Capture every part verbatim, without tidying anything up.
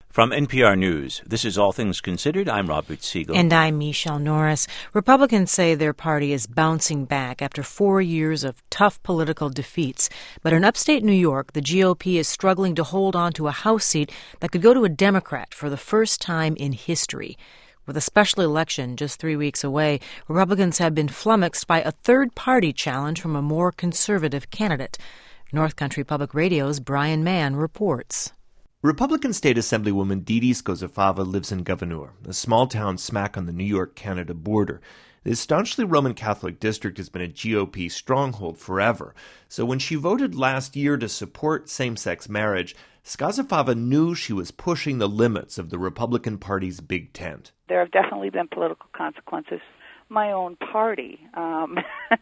From N P R News, this is All Things Considered. I'm Robert Siegel. And I'm Michelle Norris. Republicans say their party is bouncing back after four years of tough political defeats. But in upstate New York, the G O P is struggling to hold on to a House seat that could go to a Democrat for the first time in history. With a special election just three weeks away, Republicans have been flummoxed by a third-party challenge from a more conservative candidate. North Country Public Radio's Brian Mann reports. Republican State Assemblywoman Dede Skozafava lives in Gouverneur, a small town smack on the New York-Canada border. This staunchly Roman Catholic district has been a G O P stronghold forever. So when she voted last year to support same-sex marriage, Skozafava knew she was pushing the limits of the Republican Party's big tent. There have definitely been political consequences. My own party um,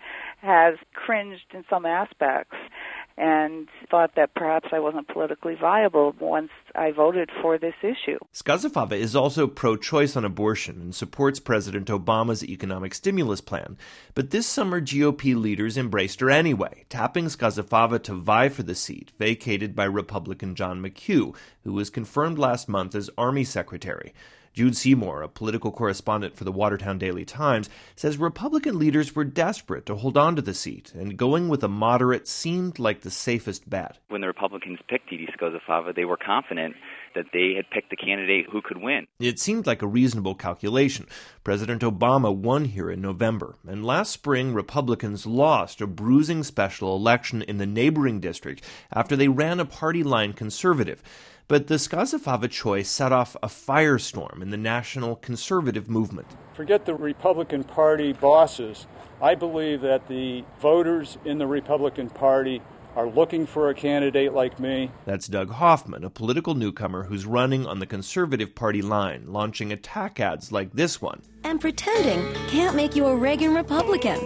has cringed in some aspects and thought that perhaps I wasn't politically viable once I voted for this issue. Skozafava is also pro-choice on abortion and supports President Obama's economic stimulus plan. But this summer, G O P leaders embraced her anyway, tapping Skozafava to vie for the seat vacated by Republican John McHugh, who was confirmed last month as Army Secretary. Jude Seymour, a political correspondent for the Watertown Daily Times, says Republican leaders were desperate to hold on to the seat, and going with a moderate seemed like the safest bet. When the Republicans picked Dede Skozafava, they were confident that they had picked the candidate who could win. It seemed like a reasonable calculation. President Obama won here in November, and last spring Republicans lost a bruising special election in the neighboring district after they ran a party-line conservative. But the Skozafava choice set off a firestorm in the national conservative movement. Forget the Republican Party bosses. I believe that the voters in the Republican Party are looking for a candidate like me. That's Doug Hoffman, a political newcomer who's running on the Conservative Party line, launching attack ads like this one. And pretending can't make you a Reagan Republican.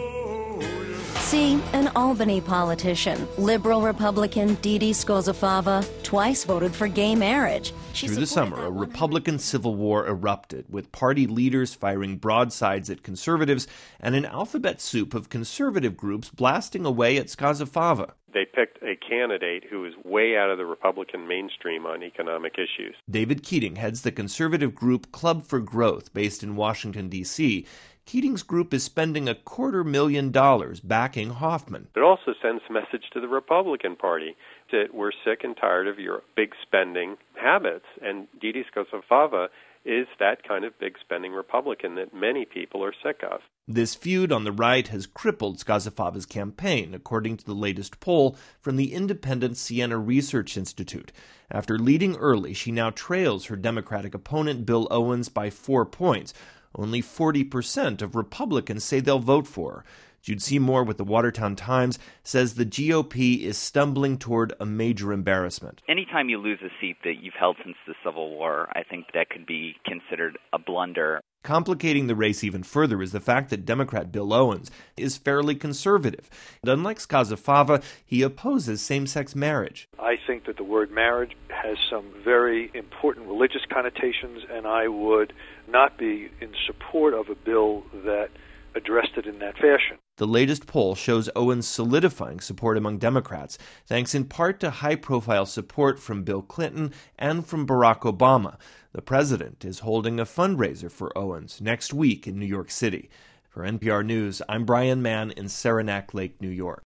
See, an Albany politician, liberal Republican Dede Skozafava, twice voted for gay marriage. She Through the summer, a Republican civil war erupted, with party leaders firing broadsides at conservatives and an alphabet soup of conservative groups blasting away at Skozafava. They picked a candidate who is way out of the Republican mainstream on economic issues. David Keating heads the conservative group Club for Growth, based in Washington, D C Keating's group is spending a quarter million dollars backing Hoffman. It also sends a message to the Republican Party that we're sick and tired of your big spending habits, and Dede Skozafava is that kind of big spending Republican that many people are sick of. This feud on the right has crippled Skozafava's campaign, according to the latest poll from the independent Siena Research Institute. After leading early, she now trails her Democratic opponent Bill Owens by four points. Only forty percent of Republicans say they'll vote for her. Jude Seymour with the Watertown Times says the G O P is stumbling toward a major embarrassment. Anytime you lose a seat that you've held since the Civil War, I think that could be considered a blunder. Complicating the race even further is the fact that Democrat Bill Owens is fairly conservative. And unlike Skozafava, he opposes same-sex marriage. I think that the word marriage has some very important religious connotations, and I would not be in support of a bill that addressed it in that fashion. The latest poll shows Owens solidifying support among Democrats, thanks in part to high-profile support from Bill Clinton and from Barack Obama. The president is holding a fundraiser for Owens next week in New York City. For N P R News, I'm Brian Mann in Saranac Lake, New York.